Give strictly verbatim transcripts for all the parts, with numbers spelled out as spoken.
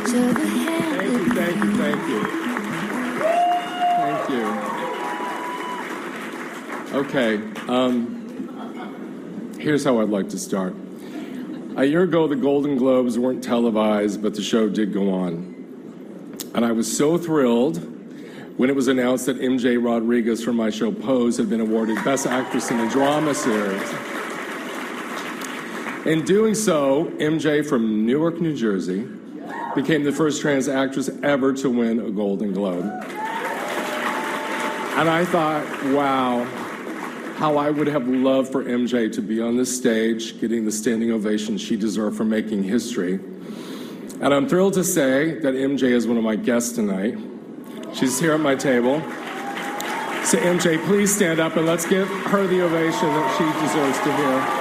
Thank you, thank you, thank you. Thank you. Okay, um, here's how I'd like to start. A year ago, the Golden Globes weren't televised, but the show did go on. And I was so thrilled when it was announced that M J Rodriguez from my show Pose had been awarded Best Actress in a Drama Series. In doing so, M J from Newark, New Jersey, became the first trans actress ever to win a Golden Globe. And I thought, wow, how I would have loved for M J to be on this stage, getting the standing ovation she deserved for making history. And I'm thrilled to say that M J is one of my guests tonight. She's here at my table. So M J, please stand up and let's give her the ovation that she deserves to hear.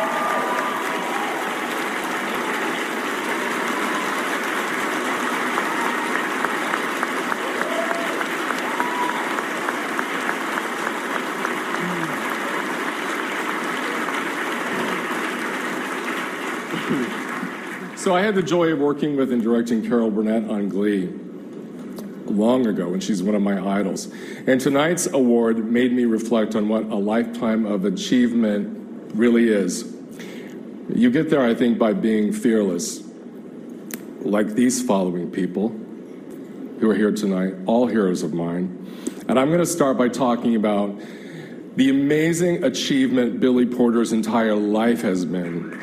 So I had the joy of working with and directing Carol Burnett on Glee long ago, and she's one of my idols. And tonight's award made me reflect on what a lifetime of achievement really is. You get there, I think, by being fearless, like these following people who are here tonight, all heroes of mine. And I'm going to start by talking about the amazing achievement Billy Porter's entire life has been.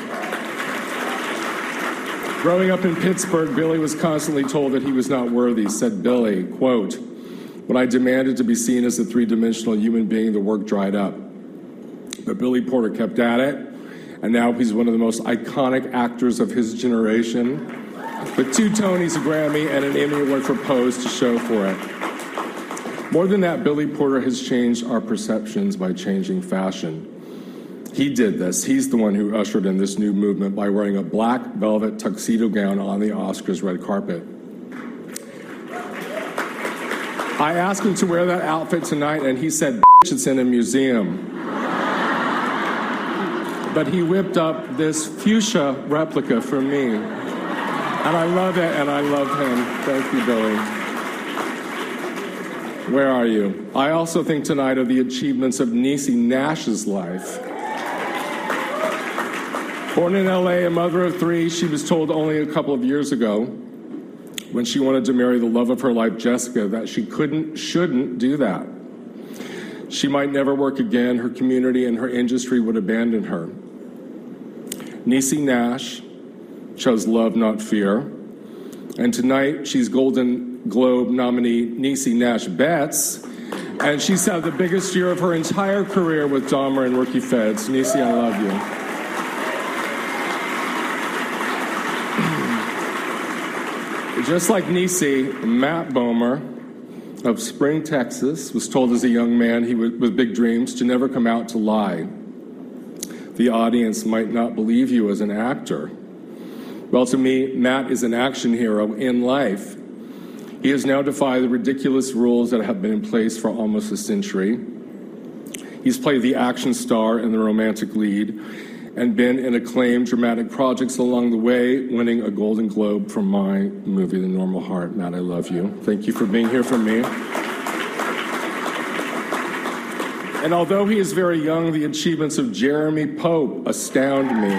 Growing up in Pittsburgh, Billy was constantly told that he was not worthy. Said Billy, quote, "When I demanded to be seen as a three-dimensional human being, the work dried up." But Billy Porter kept at it, and now he's one of the most iconic actors of his generation, with two Tonys, a Grammy, and an Emmy Award for Pose to show for it. More than that, Billy Porter has changed our perceptions by changing fashion. He did this. He's the one who ushered in this new movement by wearing a black velvet tuxedo gown on the Oscars red carpet. I asked him to wear that outfit tonight, and he said, "Bitch, it's in a museum." But he whipped up this fuchsia replica for me. And I love it, and I love him. Thank you, Billy. Where are you? I also think tonight of the achievements of Niecy Nash's life. Born in L A, a mother of three, she was told only a couple of years ago, when she wanted to marry the love of her life, Jessica, that she couldn't, shouldn't do that. She might never work again. Her community and her industry would abandon her. Niecy Nash chose love, not fear. And tonight, she's Golden Globe nominee Niecy Nash Betts, and she's had the biggest year of her entire career with Dahmer and Rookie Feds. Niecy, I love you. Just like Niecy, Matt Bomer of Spring, Texas, was told as a young man he was, with big dreams to never come out to lie. The audience might not believe you as an actor. Well, to me, Matt is an action hero in life. He has now defied the ridiculous rules that have been in place for almost a century. He's played the action star and the romantic lead, and been in acclaimed dramatic projects along the way, winning a Golden Globe for my movie, The Normal Heart. Matt, I love you. Thank you for being here for me. And although he is very young, the achievements of Jeremy Pope astound me.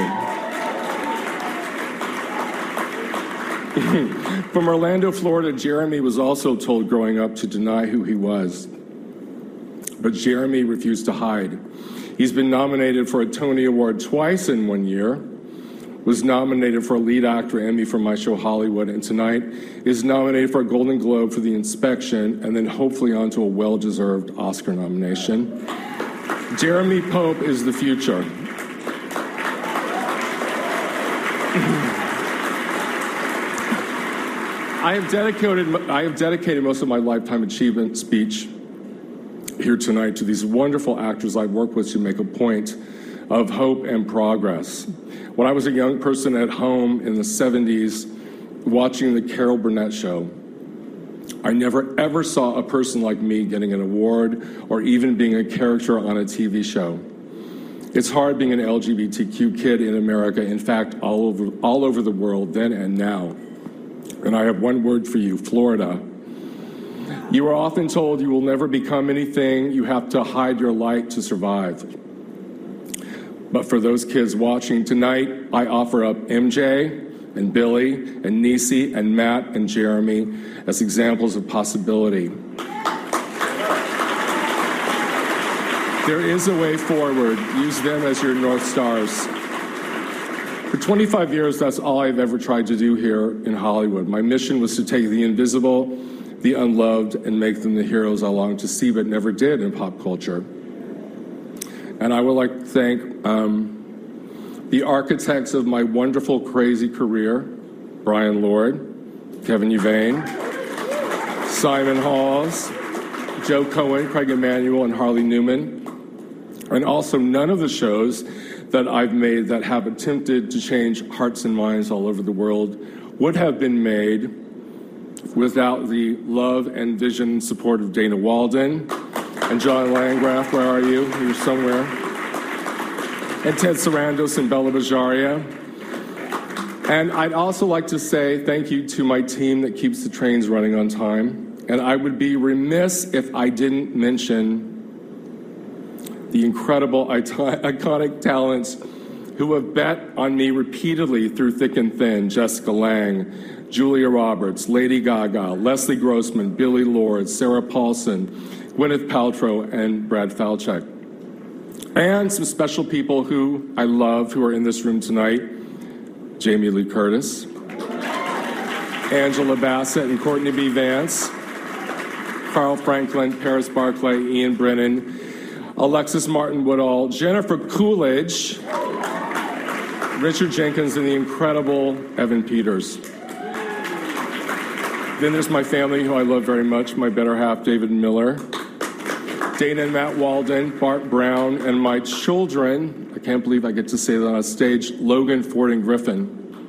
From Orlando, Florida, Jeremy was also told growing up to deny who he was. But Jeremy refused to hide. He's been nominated for a Tony Award twice in one year, was nominated for a lead actor Emmy for my show Hollywood, and tonight is nominated for a Golden Globe for The Inspection, and then hopefully onto a well-deserved Oscar nomination. Jeremy Pope is the future. I have dedicated, I have dedicated most of my lifetime achievement speech here tonight to these wonderful actors I've worked with to make a point of hope and progress. When I was a young person at home in the seventies watching the Carol Burnett show, I never ever saw a person like me getting an award or even being a character on a T V show. It's hard being an L G B T Q kid in America, in fact, all over, all over the world then and now. And I have one word for you, Florida. You are often told you will never become anything. You have to hide your light to survive. But for those kids watching tonight, I offer up M J and Billy and Niecy and Matt and Jeremy as examples of possibility. There is a way forward. Use them as your North Stars. For twenty-five years, that's all I've ever tried to do here in Hollywood. My mission was to take the invisible, the unloved, and make them the heroes I longed to see but never did in pop culture. And I would like to thank um, the architects of my wonderful, crazy career, Brian Lord, Kevin Uvain, Simon Halls, Joe Cohen, Craig Emanuel, and Harley Newman, and also none of the shows that I've made that have attempted to change hearts and minds all over the world would have been made without the love and vision and support of Dana Walden and John Landgraf, where are you? You're somewhere. And Ted Sarandos and Bella Bajaria. And I'd also like to say thank you to my team that keeps the trains running on time. And I would be remiss if I didn't mention the incredible, iconic talents who have bet on me repeatedly through thick and thin. Jessica Lange, Julia Roberts, Lady Gaga, Leslie Grossman, Billy Lord, Sarah Paulson, Gwyneth Paltrow, and Brad Falchuk. And some special people who I love who are in this room tonight. Jamie Lee Curtis, Angela Bassett and Courtney B. Vance, Carl Franklin, Paris Barclay, Ian Brennan, Alexis Martin Woodall, Jennifer Coolidge, Richard Jenkins, and the incredible Evan Peters. Then there's my family, who I love very much, my better half, David Miller, Dana and Matt Walden, Bart Brown, and my children, I can't believe I get to say that on stage, Logan, Ford, and Griffin.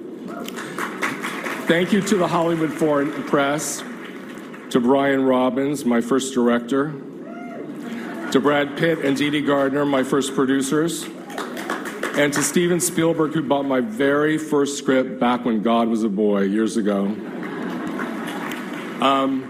Thank you to the Hollywood Foreign Press, to Brian Robbins, my first director, to Brad Pitt and Dee Dee Gardner, my first producers, and to Steven Spielberg, who bought my very first script back when God was a boy, years ago. Um,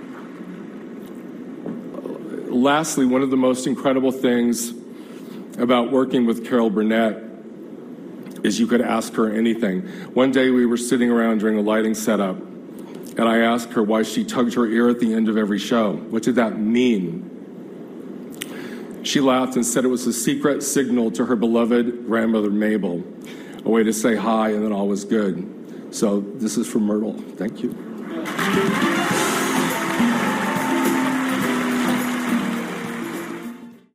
lastly, one of the most incredible things about working with Carol Burnett is you could ask her anything. One day we were sitting around during a lighting setup, and I asked her why she tugged her ear at the end of every show. What did that mean? She laughed and said it was a secret signal to her beloved grandmother Mabel, a way to say hi and then all was good. So this is from Myrtle. Thank you.